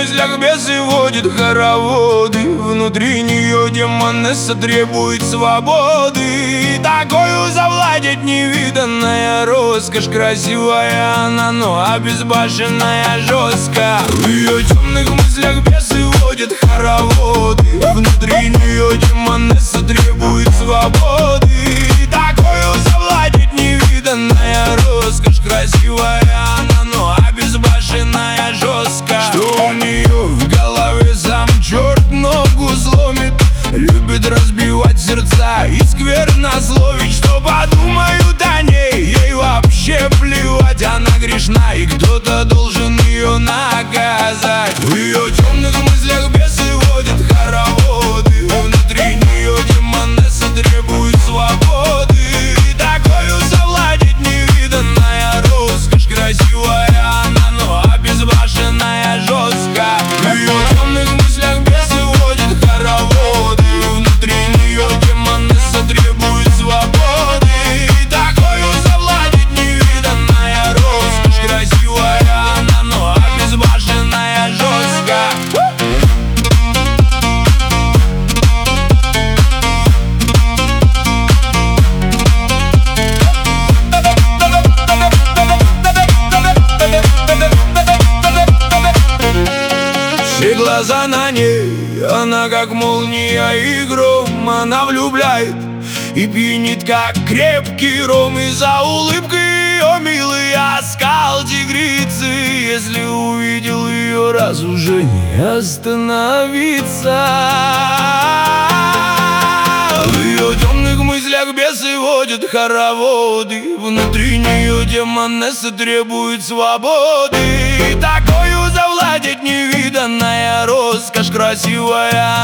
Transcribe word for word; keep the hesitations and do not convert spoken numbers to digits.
мыслях бесы водит хороводы. Внутри нее демонесса требует свободы. Такою завладеть невиданная роскошь. Красивая она, но обезбашенная жестко. В ее темных мыслях бесы водит хороводы. Внутри нее демонесса требует свободы. Такою завладеть невиданная роскошь. Красивая она, но обезбашенная жестко. Что у нее в голове, сам черт ногу сломит. Любит разбивать сердца и скверно зловить. Что подумают о ней, ей вообще плевать. Она грешна, и кто-то должен ее наказать. В ее темных мыслях бесы водят хороводы. Внутри нее демонесса требует свободы. Такою завладеть невиданная роскошь. Красивая она, но обезбашенная жестко. В ее темных мыслях бесы водят хороводы. Внутри нее демонесса требует свободы. Такою завладеть невиданная роскошь. Красивая она, но обезбашенная жестко. Все глаза на ней, она как молния и гром. Она влюбляет и пьянит, как крепкий ром. И за улыбкой ее милый оскал тигрицы. Если увидел ее раз, уже не остановиться. В ее темных мыслях бесы водят хороводы. Внутри нее демонесса требует свободы. Такою завладеть невиданная роскошь. Красивая